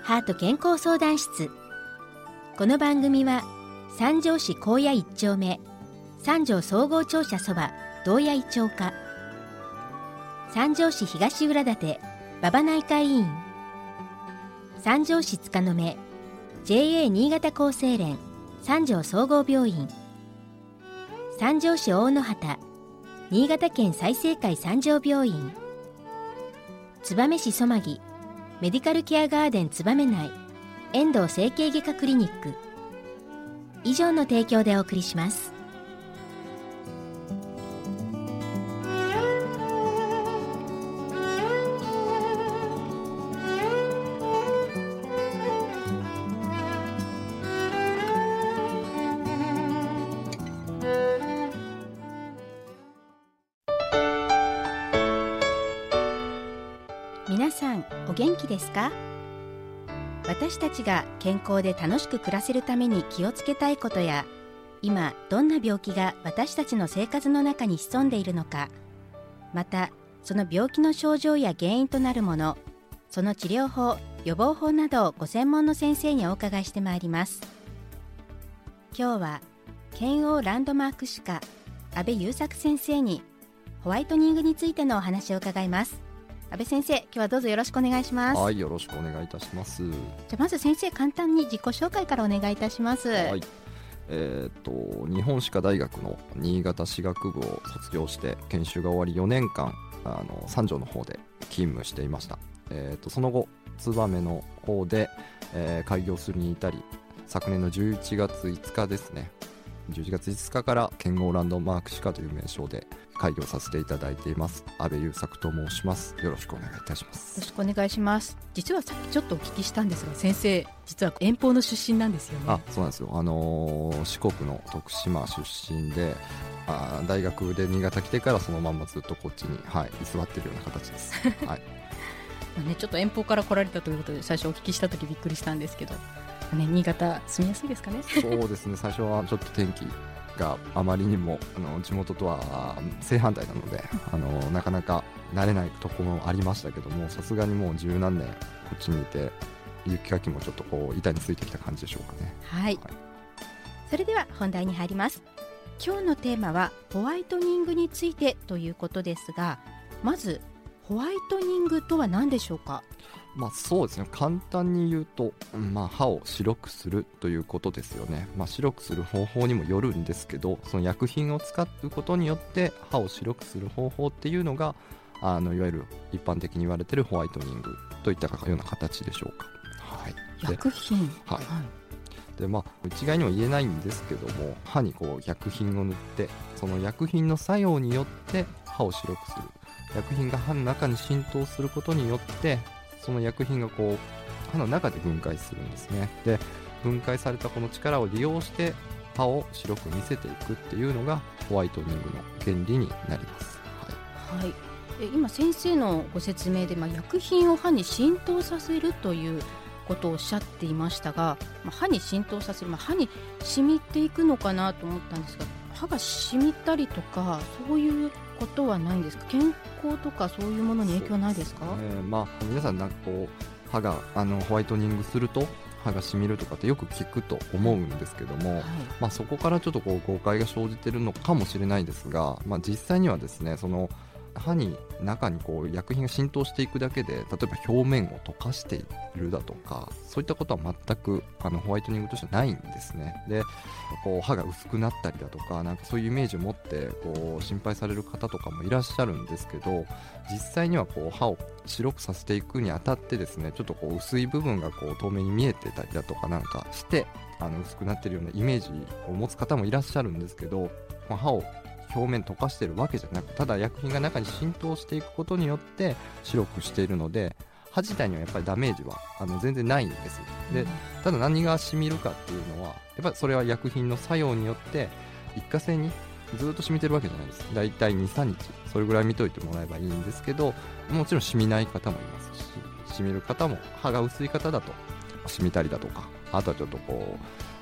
ハート健康相談室。この番組は三条市高野一丁目三条総合庁舎そば道谷井町課、三条市東浦館馬場内科医院、三条市塚の目 JA 新潟厚生連三条総合病院、三条市大野畑新潟県済生会三条病院、燕市曽摩木メディカルケアガーデン燕内遠藤整形外科クリニック以上の提供でお送りします。皆さんお元気ですか？私たちが健康で楽しく暮らせるために気をつけたいことや、今どんな病気が私たちの生活の中に潜んでいるのか、またその病気の症状や原因となるもの、その治療法、予防法などをご専門の先生にお伺いしてまいります。今日は健応ランドマーク歯科阿部優作先生にホワイトニングについてのお話を伺います。阿部先生、今日はどうぞよろしくお願いします。 はい、よろしくお願いいたします。 じゃあまず先生、簡単に自己紹介からお願いいたします。 はい、日本歯科大学の新潟歯学部を卒業して研修が終わり4年間三条の方で勤務していました。その後燕の方で、開業するに至り、昨年の11月5日ですね、11月5日から健応ランドマーク歯科という名称で開業させていただいています阿部優作と申します。よろしくお願いいたします。 よろしくお願いします。実はさっきちょっとお聞きしたんですが、先生実は遠方の出身なんですよね。 そうなんですよ。四国の徳島出身で、大学で新潟来てからそのまんまずっとこっちに、居座ってるような形です。はい。 ちょっと遠方から来られたということで最初お聞きした時びっくりしたんですけど、新潟住みやすいですかね？ そうですね、最初はちょっと天気があまりにも地元とは正反対なのでなかなか慣れないところもありましたけども、さすがにもう十何年こっちにいて雪かきもちょっとこう板についてきた感じでしょうかね。 はい、それでは本題に入ります。今日のテーマはホワイトニングについてということですが、まずホワイトニングとは何でしょうか？ そうですね、簡単に言うと、歯を白くするということですよね。白くする方法にもよるんですけど、その薬品を使うことによって歯を白くする方法っていうのがいわゆる一般的に言われているホワイトニングといったような形でしょうか。 薬品、 で一概には言えないんですけども、歯にこう薬品を塗って、その薬品の作用によって歯を白くする、薬品が歯の中に浸透することによってその薬品がこう歯の中で分解するんですね。で、分解されたこの力を利用して歯を白く見せていくっていうのがホワイトニングの原理になります。 今先生のご説明で、薬品を歯に浸透させるということをおっしゃっていましたが、歯に浸透させる、歯に染みていくのかなと思ったんですが、歯が染みたりとかそういうことはないんですか？健康とかそういうものに影響ないですか？ 皆さんなんかこう歯がホワイトニングすると歯が染みるとかってよく聞くと思うんですけども、そこからちょっとこう誤解が生じているのかもしれないですが、実際にはですね、その歯に中にこう薬品が浸透していくだけで、例えば表面を溶かしているだとか、そういったことは全くホワイトニングとしてはないんですね。で、こう歯が薄くなったりだとか、なんかそういうイメージを持ってこう心配される方とかもいらっしゃるんですけど、実際にはこう歯を白くさせていくにあたってですね、ちょっとこう薄い部分がこう透明に見えてたりだとかなんかして薄くなってるようなイメージを持つ方もいらっしゃるんですけど、歯を表面溶かしてるわけじゃなく、ただ薬品が中に浸透していくことによって白くしているので、歯自体にはやっぱりダメージは全然ないんです。で、ただ何が染みるかっていうのは、やっぱりそれは薬品の作用によって一過性にずっと染みてるわけじゃないです。だいたい 2,3 日それぐらい見といてもらえばいいんですけど、もちろん染みない方もいますし、染みる方も、歯が薄い方だと染みたりだとか、あとはちょっとこう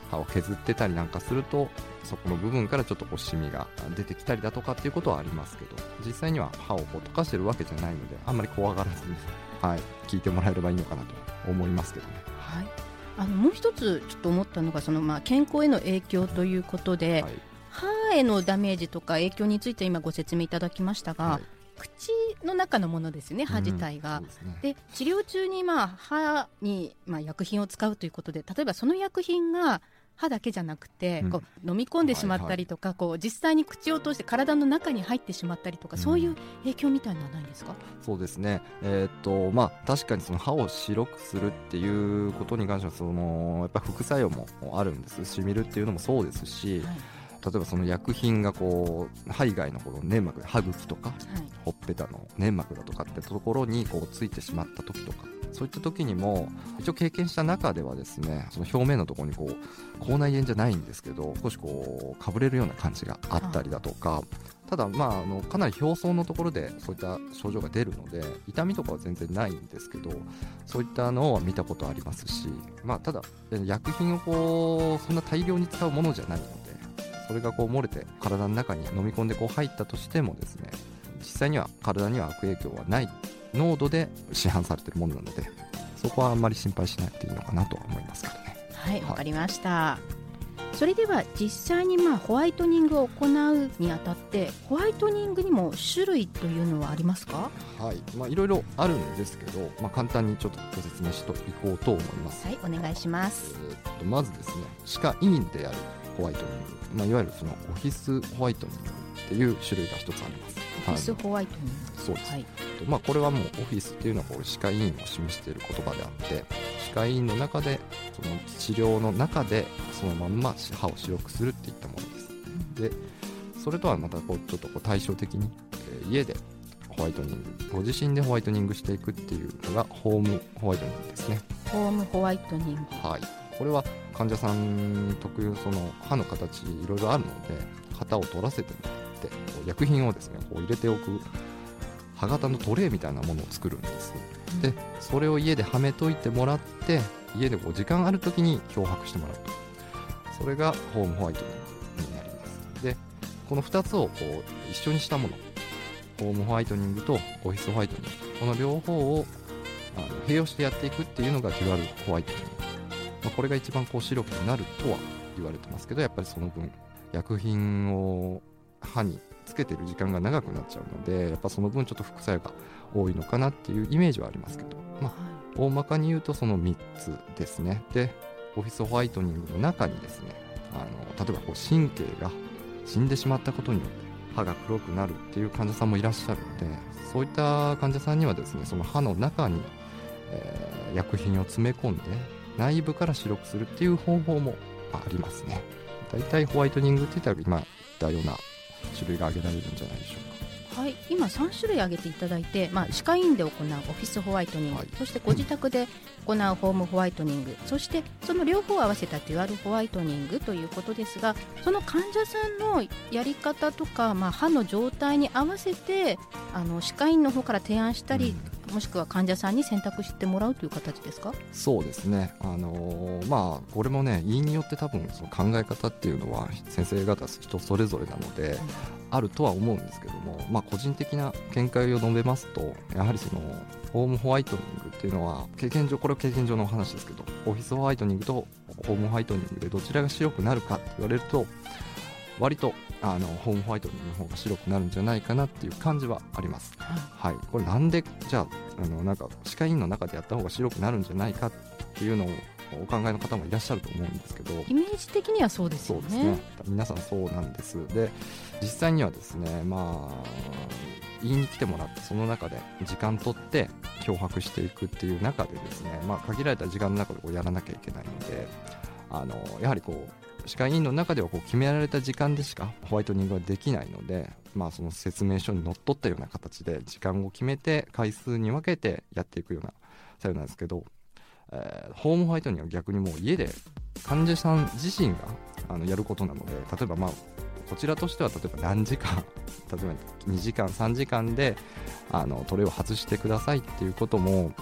歯を削ってたりなんかすると、そこの部分からちょっとこうシミが出てきたりだとかっていうことはありますけど、実際には歯をこう溶かしてるわけじゃないので、あんまり怖がらずに、聞いてもらえればいいのかなと思いますけどね。 もう一つちょっと思ったのが、健康への影響ということで、歯へのダメージとか影響について今ご説明いただきましたが、口の中のものですね、歯自体が、で治療中に歯に薬品を使うということで、例えばその薬品が歯だけじゃなくて、こう飲み込んでしまったりとか、こう実際に口を通して体の中に入ってしまったりとか、そういう影響みたいなのはないですか？ そうですね、確かにその歯を白くするっていうことに関してはやっぱ副作用もあるんです。しみるっていうのもそうですし、例えばその薬品がこう歯以外のこの粘膜、歯茎とか、ほっぺたの粘膜だとかってところにこうついてしまった時とか、そういった時にも一応経験した中ではですね、その表面のところにこう口内炎じゃないんですけど、少しこうかぶれるような感じがあったりだとか、ただかなり表層のところでそういった症状が出るので、痛みとかは全然ないんですけど、そういったのを見たことありますし、ただ薬品をこうそんな大量に使うものじゃないので、それがこう漏れて体の中に飲み込んでこう入ったとしてもですね、実際には体には悪影響はない濃度で市販されているものなので、そこはあんまり心配しないといいのかなとは思いますけどね。 わかりました。それでは実際にホワイトニングを行うにあたって、ホワイトニングにも種類というのはありますか？ いろいろあるんですけど、簡単にちょっとご説明していこうと思います。 お願いします。 まずですね、歯科医院でやるホワイトニング、いわゆるそのオフィスホワイトニングっていう種類が一つあります。 オフィスホワイトニング、 そうです。これはもうオフィスっていうのはこう歯科医院を示している言葉であって、歯科医院の中でその治療の中でそのまんま歯を白くするっていったものです。でそれとはまたこうちょっとこう対照的に、家でホワイトニング、ご自身でホワイトニングしていくっていうのがホームホワイトニングですね。 ホームホワイトニング、 これは患者さん特有その歯の形いろいろあるので、型を取らせてもらってこう薬品をですねこう入れておく歯型のトレイみたいなものを作るんです。でそれを家ではめといてもらって、家でこう時間ある時に漂白してもらうと、それがホームホワイトニングになります。でこの2つをこう一緒にしたもの、ホームホワイトニングとオフィスホワイトニング、この両方を併用してやっていくっていうのがデュアルホワイトニング、これが一番こう白くなるとは言われてますけど、やっぱりその分薬品を歯につけてる時間が長くなっちゃうので、やっぱその分ちょっと副作用が多いのかなっていうイメージはありますけど、大まかに言うとその3つですね。でオフィスホワイトニングの中にですね、例えばこう神経が死んでしまったことによって歯が黒くなるっていう患者さんもいらっしゃるので、そういった患者さんにはですね、その歯の中に、薬品を詰め込んで内部から白くするっていう方法もありますね。だいたいホワイトニングって言ったら今言ったような種類が挙げられるんじゃないでしょうか。 今3種類挙げていただいて、歯科医院で行うオフィスホワイトニング、そしてご自宅で行うホームホワイトニング、そしてその両方を合わせたデュアルホワイトニングということですが、その患者さんのやり方とか、歯の状態に合わせて歯科医院の方から提案したり、もしくは患者さんに選択してもらうという形ですか？ そうですね、これもね、医院によって多分その考え方っていうのは先生方人それぞれなので、あるとは思うんですけども、個人的な見解を述べますと、やはりそのホームホワイトニングっていうのはこれは経験上のお話ですけど、オフィスホワイトニングとホームホワイトニングでどちらが白くなるかって言われると、割とホームホワイトニングの方が白くなるんじゃないかなっていう感じはあります。これなんでじゃあなんか歯科医院の中でやった方が白くなるんじゃないかっていうのをお考えの方もいらっしゃると思うんですけど、 イメージ的にはそうですよね。 そうですね、皆さんそうなんです。で実際にはですね、医院に来てもらって、その中で時間取って漂白していくっていう中でですね、限られた時間の中でこうやらなきゃいけないので、やはりこう歯科医院の中ではこう決められた時間でしかホワイトニングはできないので、その説明書にのっとったような形で時間を決めて回数に分けてやっていくような作業なんですけど、ホームホワイトニングは逆にもう家で患者さん自身がやることなので、例えばこちらとしては例えば何時間、例えば2時間3時間でトレイを外してくださいっていうことも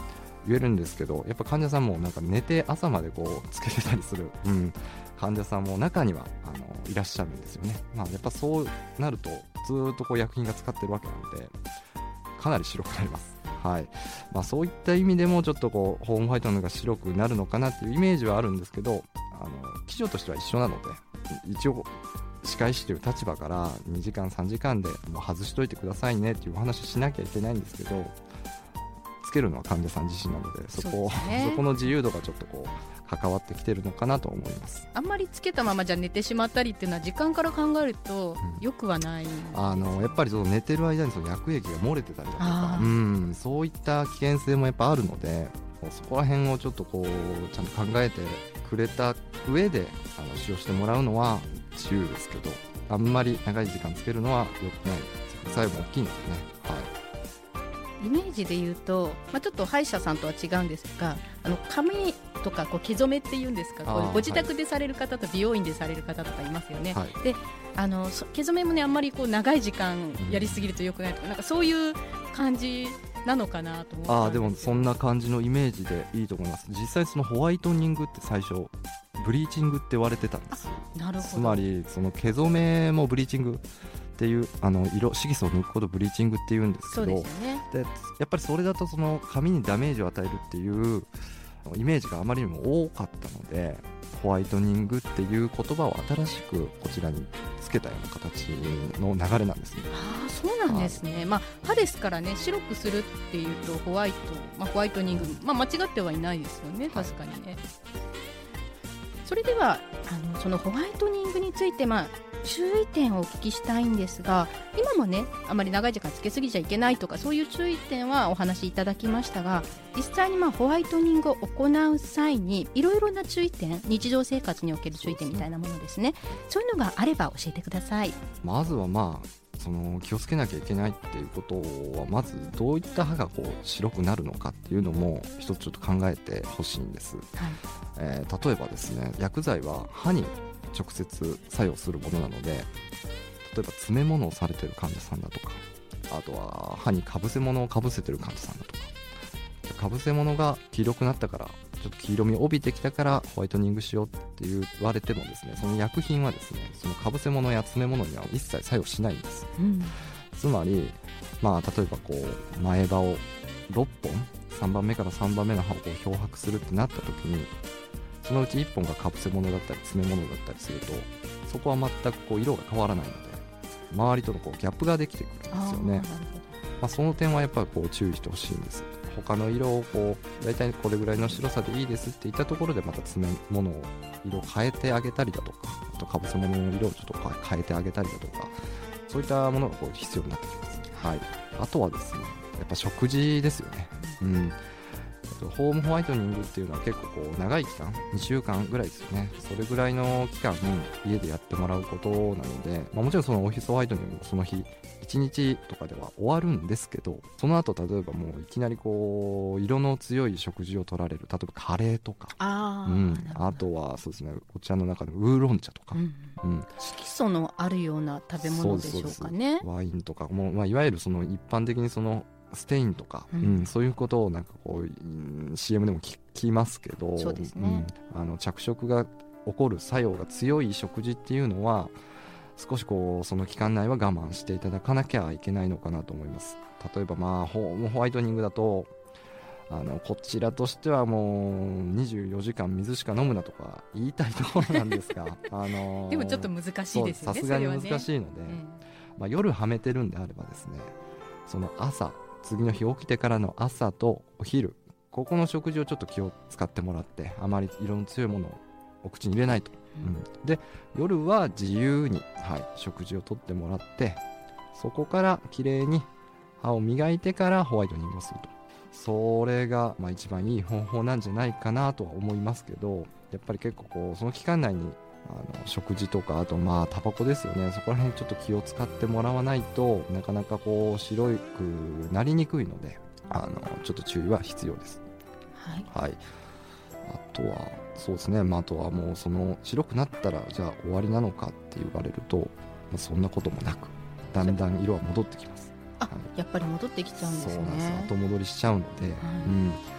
言えるんですけど、やっぱ患者さんもなんか寝て朝までこうつけてたりする、患者さんも中にはいらっしゃるんですよね。やっぱそうなるとずっとこう薬品が使ってるわけなのでかなり白くなります。はい。そういった意味でもちょっとこうホームホワイトニングが白くなるのかなっていうイメージはあるんですけど、基準としては一緒なので、一応歯科医師という立場から2時間3時間でもう外しといてくださいねっていうお話しなきゃいけないんですけど、つけるのは患者さん自身なので、そこの自由度がちょっとこう関わってきてるのかなと思います。 あんまりつけたままじゃ寝てしまったりっていうのは時間から考えるとよくはないんですか？ やっぱりその寝てる間にその薬液が漏れてたりだとか、そういった危険性もやっぱあるので、そこら辺をちょっとこうちゃんと考えてくれた上で使用してもらうのは自由ですけど、あんまり長い時間つけるのは良くない。副作用も大きいのでね。 イメージで言うと、ちょっと歯医者さんとは違うんですが、髪とかこう毛染めっていうんですか、こうご自宅でされる方と美容院でされる方とかいますよね。で毛染めもね、あんまりこう長い時間やりすぎると良くないとか、なんかそういう感じなのかなと思ったんですよ。 でもそんな感じのイメージでいいと思います。実際そのホワイトニングって最初ブリーチングって言われてたんです。 なるほど。 つまりその毛染めもブリーチングっていう色素を抜くことをブリーチングっていうんですけど、 そうですよね。 でやっぱりそれだとその髪にダメージを与えるっていうイメージがあまりにも多かったので、ホワイトニングっていう言葉を新しくこちらにつけたような形の流れなんですね。 そうなんですね。歯ですからね、白くするっていうとホワイトニング、間違ってはいないですよね。確かにね。それではそのホワイトニングについて注意点をお聞きしたいんですが、今もね、あまり長い時間つけすぎちゃいけないとかそういう注意点はお話しいただきましたが、実際にホワイトニングを行う際にいろいろな注意点、日常生活における注意点みたいなものですね、そういうのがあれば教えてください。 まずはその気をつけなきゃいけないっていうことは、まずどういった歯がこう白くなるのかっていうのも一つちょっと考えてほしいんです。例えばですね、薬剤は歯に直接作用するものなので、例えば詰め物をされている患者さんだとか、あとは歯にかぶせ物をかぶせている患者さんだとか、かぶせ物が黄色くなったから、ちょっと黄色みを帯びてきたからホワイトニングしようって言われてもですね、その薬品はですね、そのかぶせ物や詰め物には一切作用しないんです。つまり、例えばこう前歯を6本、3番目から3番目の歯をこう漂白するってなった時に、そのうち1本がかぶせ物だったり詰め物だったりすると、そこは全くこう色が変わらないので、周りとのこうギャップができてくるんですよね。その点はやっぱりこう注意してほしいんです。他の色をこうだいたいこれぐらいの白さでいいですって言ったところで、また詰め物を色を変えてあげたりだとか、あとかぶせ物の色をちょっと変えてあげたりだとか、そういったものがこう必要になってきます。あとはですね、やっぱ食事ですよね。ホームホワイトニングっていうのは結構こう長い期間、2週間ぐらいですよね。それぐらいの期間家でやってもらうことなので、もちろんそのオフィスホワイトニングもその日1日とかでは終わるんですけど、その後例えばもういきなりこう色の強い食事を取られる、例えばカレーとか、あとはそうですね、お茶の中でウーロン茶とか、 色素のあるような食べ物でしょうかね。 ワインとかも、いわゆるその一般的にそのステインとか、そういうことをなんかこう、CM でも聞きますけど、 そうですね、 着色が起こる作用が強い食事っていうのは少しこうその期間内は我慢していただかなきゃいけないのかなと思います。例えばホームホワイトニングだとこちらとしてはもう24時間水しか飲むなとか言いたいところなんですがでもちょっと難しいですよね。 さすがに難しいので、夜はめてるんであればですね、その朝、次の日起きてからの朝とお昼、ここの食事をちょっと気を使ってもらって、あまり色の強いものをお口に入れないと、で夜は自由に、食事をとってもらって、そこからきれいに歯を磨いてからホワイトニングをすると、それが一番いい方法なんじゃないかなとは思いますけど、やっぱり結構こうその期間内に食事とか、あとタバコですよね、そこら辺ちょっと気を使ってもらわないとなかなかこう白くなりにくいので、ちょっと注意は必要です。あとはそうですね、あとはもうその白くなったらじゃあ終わりなのかって言われると、そんなこともなく、だんだん色は戻ってきます。 やっぱり戻ってきちゃうんですね。 そうなんです、後戻りしちゃうので、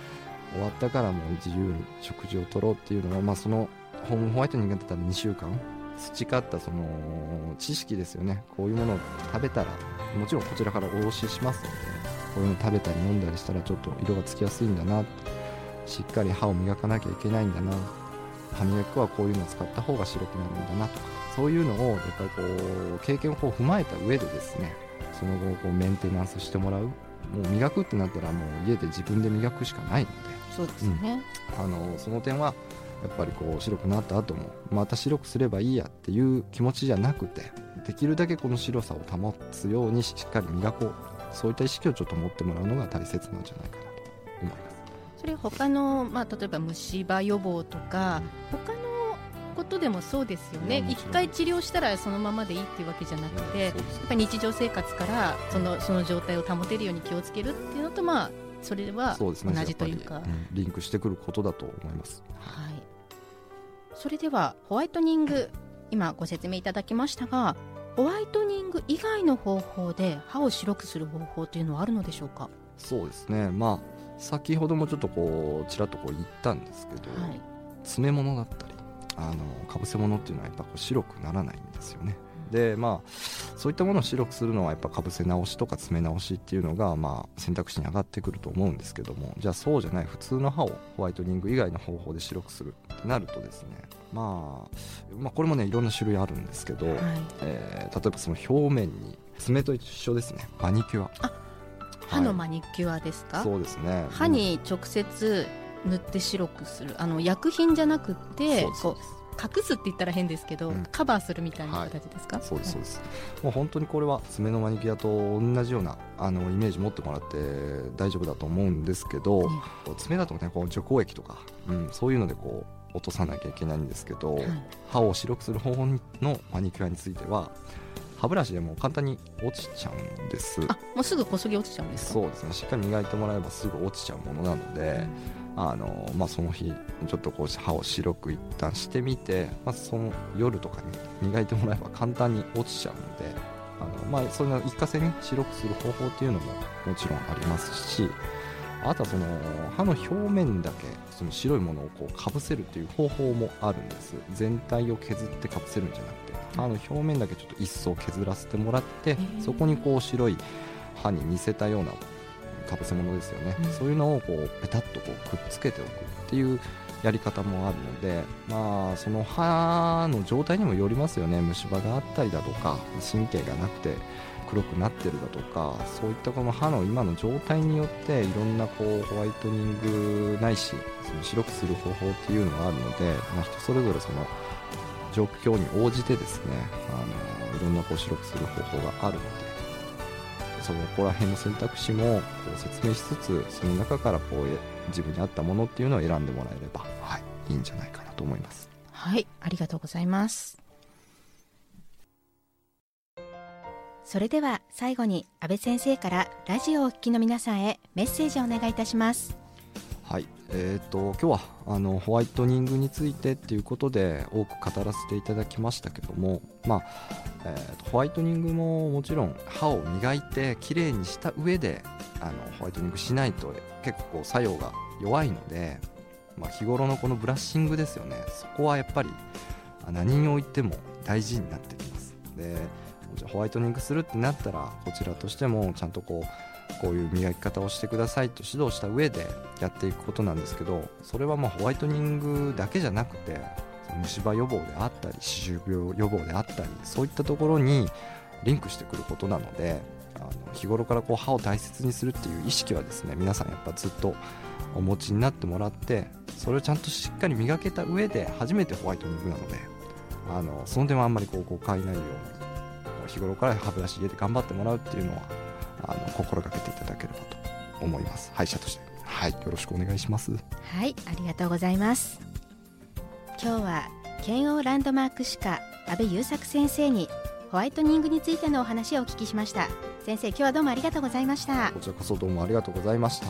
終わったからもう自由に食事を取ろうっていうのは、そのホームホワイトニングだったら2週間培ったその知識ですよね。こういうものを食べたら、もちろんこちらからお教えしますので、こういうの食べたり飲んだりしたらちょっと色がつきやすいんだな、しっかり歯を磨かなきゃいけないんだな、歯磨き粉はこういうのを使った方が白くなるんだなとか、そういうのをやっぱりこう経験を踏まえた上でですね、その後こうメンテナンスしてもらう。もう磨くってなったらもう家で自分で磨くしかないので、 そうですね、 その点はやっぱりこう白くなった後もまた白くすればいいやっていう気持ちじゃなくて、できるだけこの白さを保つようにしっかり磨こう、そういった意識をちょっと持ってもらうのが大切なんじゃないかなと思います。 それ他の、例えば虫歯予防とか他のことでもそうですよね。一回治療したらそのままでいいっていうわけじゃなくて、やっぱり日常生活からその状態を保てるように気をつけるっていうのと、それは同じというか、 リンクしてくることだと思います。 はい、それではホワイトニング、今ご説明いただきましたが、ホワイトニング以外の方法で歯を白くする方法というのはあるのでしょうか？ そうですね、先ほどもちょっとちらっと言ったんですけど、詰め物だったりかぶせ物っていうのはやっぱ白くならないんですよね。でそういったものを白くするのはやっぱかぶせ直しとか詰め直しっていうのが選択肢に上がってくると思うんですけども、じゃあそうじゃない普通の歯をホワイトニング以外の方法で白くするってなるとですね、これもねいろんな種類あるんですけど、例えばその表面に爪と一緒ですね、マニキュア。 歯のマニキュアですか？ そうですね。 歯に直接塗って白くする、薬品じゃなくて隠すって言ったら変ですけど、カバーするみたいな形ですか？ そうですそうです、もう本当にこれは爪のマニキュアと同じようなイメージ持ってもらって大丈夫だと思うんですけど、爪だとね除光液とか、そういうので落とさなきゃいけないんですけど、歯を白くする方法のマニキュアについては歯ブラシでも簡単に落ちちゃうんです。 もうすぐこそぎ落ちちゃうんですか？ そうですね、しっかり磨いてもらえばすぐ落ちちゃうものなので、その日ちょっと歯を白く一旦してみて、その夜とかに磨いてもらえば簡単に落ちちゃうので、そういうの一過性に白くする方法っていうのももちろんありますし、あとはその歯の表面だけその白いものをかぶせるっていう方法もあるんです。全体を削ってかぶせるんじゃなくて、歯の表面だけちょっと一層削らせてもらって、そこに白い歯に似せたようなかぶせ物ですよね、そういうのをペタッとくっつけておくっていうやり方もあるので、その歯の状態にもよりますよね。虫歯があったりだとか、神経がなくて黒くなってるだとか、そういったこの歯の今の状態によっていろんなホワイトニングないしその白くする方法っていうのがあるので、人それぞれその状況に応じてですね、いろんな白くする方法があるので、そこら辺の選択肢も説明しつつ、その中から自分に合ったものっていうのを選んでもらえれば、いいんじゃないかなと思います。 はい、ありがとうございます。それでは最後に安倍先生からラジオをお聞きの皆さんへメッセージをお願いいたします。 はい、今日はホワイトニングについてっていうことで多く語らせていただきましたけども、ホワイトニングももちろん歯を磨いてきれいにした上でホワイトニングしないと結構作用が弱いので、日頃のこのブラッシングですよね、そこはやっぱり何においても大事になってきます。でホワイトニングするってなったらこちらとしてもちゃんとこういう磨き方をしてくださいと指導した上でやっていくことなんですけど、それはホワイトニングだけじゃなくて虫歯予防であったり歯周病予防であったり、そういったところにリンクしてくることなので、日頃から歯を大切にするっていう意識はですね、皆さんやっぱずっとお持ちになってもらって、それをちゃんとしっかり磨けた上で初めてホワイトニングなので、その点はあんまり誤解ないように日頃から歯ブラシ家で頑張ってもらうっていうのは心がけていただければと思います。歯医者として、よろしくお願いします。 はい、ありがとうございます。今日は慶応ランドマーク歯科安倍優作先生にホワイトニングについてのお話をお聞きしました。先生、今日はどうもありがとうございました。 こちらこそどうもありがとうございました。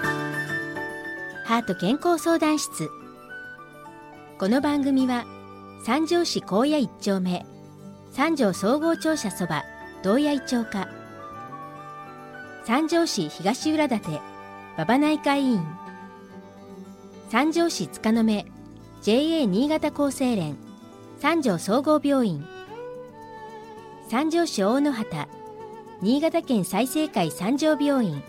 ハート健康相談室。この番組は三条市高野一丁目三条総合庁舎そば道谷井町課、三条市東浦館馬場内科医院、三条市塚の目 JA 新潟厚生連三条総合病院、三条市大野畑新潟県済生会三条病院、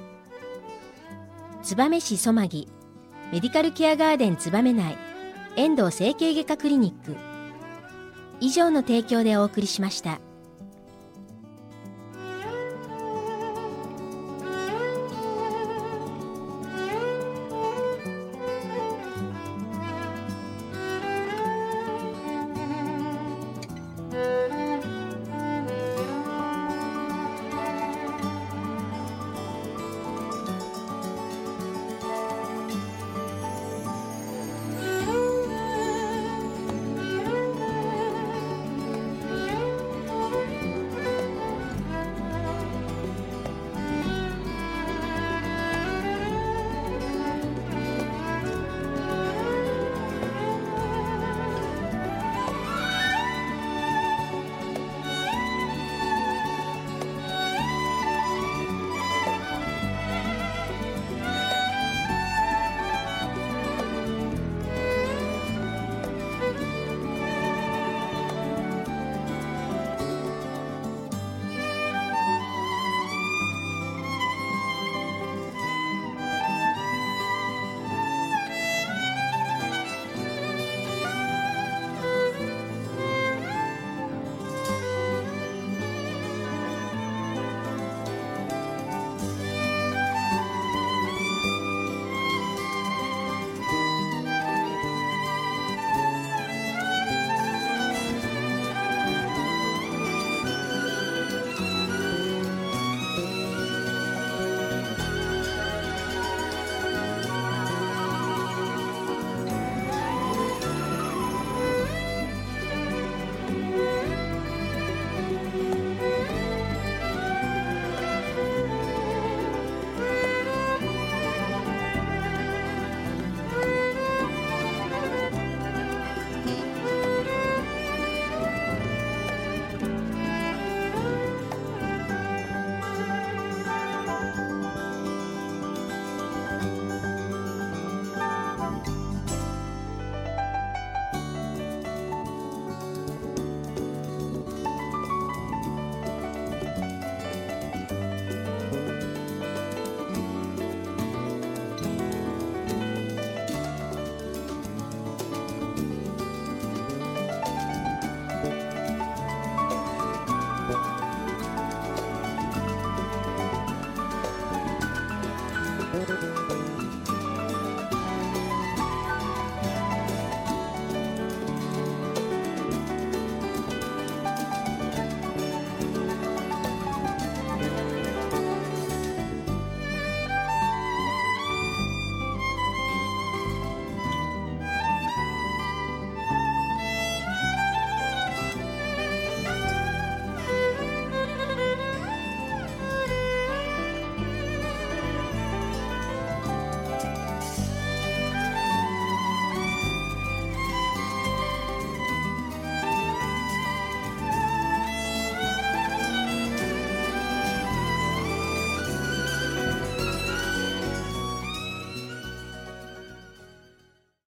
燕市曽間木メディカルケアガーデン燕内遠藤整形外科クリニック、以上の提供でお送りしました。